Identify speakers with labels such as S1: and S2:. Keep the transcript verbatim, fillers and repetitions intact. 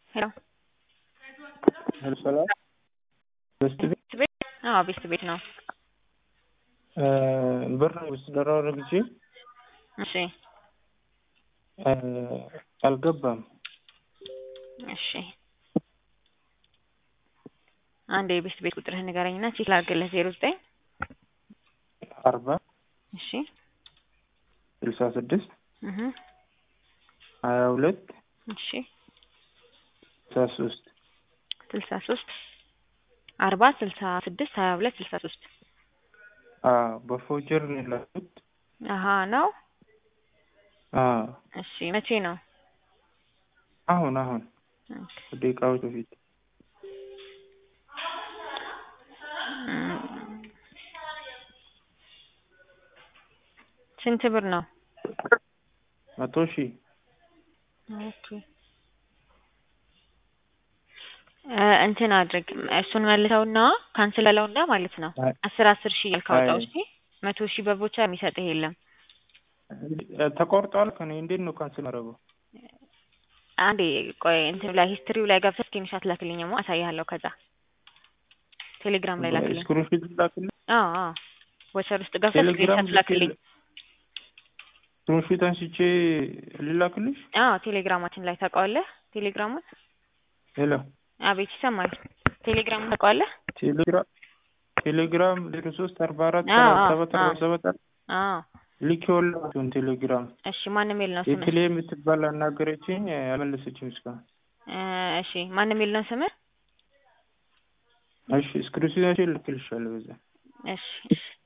S1: ሄሎ
S2: ሄሎ ሰላም በስት ቤት
S1: አዎ ቤስት ቤት ነው።
S2: ብር ውስጥ ደራው ረግጂ
S1: እሺ
S2: አልገባም።
S1: እሺ አንዴ ቤስት ቤት ቁጥርህን ንገረኝና ቼክ ላድርግልህ። ዜሮ ዘጠኝ
S2: አርባ
S1: እሺ
S2: ስልሳ ስድስት
S1: እህ
S2: ሀያ ሁለት
S1: እሺ
S2: ስልሳ ሶስት
S1: ስልሳ ሶስት አርባ ስልሳ ስድስት ሀያ ሁለት ስልሳ ሶስት
S2: አዎ በፎጀር ነው ያላችሁት?
S1: አሃ ነው።
S2: አዎ
S1: እሺ መቼ ነው?
S2: አሁን አሁን ደቂቃዎች በፊት
S1: ስንት ብር ነው?
S2: መቶ ሺህ
S1: ኦኬ እንትን አድርግ እሱን መልሰውና ካንስል አለውና ማለት ነው አስር አስር ሺህ ያልካውጣው እሺ መቶ ሺህ በቦቻ የሚሰጥህ የለም።
S2: ተቆርጧል። ከኔ እንዴት ነው ካንስል አደረገው?
S1: አንዴ ቆይ እንትን ላይ ሂስትሪው ላይ ገብተህ ስክሪንሾት ላክልኝማ አሳይሃለሁ። ከዛ ቴሌግራም ላይ ላክልኝ።
S2: ስክሪንሾት ላክልኝ?
S1: አዎ አዎ ወቸር ውስጥ ገብተህ ስክሪንሾት ላክልኝ።
S2: ስክሪንሾት አንስቼ ልላክልሽ?
S1: አዎ ቴሌግራማችን ላይ ታውቀዋለህ? ቴሌግራሙን
S2: ሄሎ
S1: አቤት ይሰማል። ቴሌግራም ታውቀዋለህ?
S2: ቴሌግራም ቴሌግራም ዜሮ ሶስት አርባ አራት ሰላሳ ሰባት አርባ ሰባት
S1: አዎ
S2: ልኬውላችሁን ቴሌግራም።
S1: እሺ ማን የሚል ነው ስምህ?
S2: የቴሌ የምትባል አናገረችኝ አልመለሰችም እስካሁን።
S1: እሺ ማን የሚል ነው ስምህ?
S2: እሺ ስክሪንሾት ልክልሻለሁ በዛ።
S1: እሺ እሺ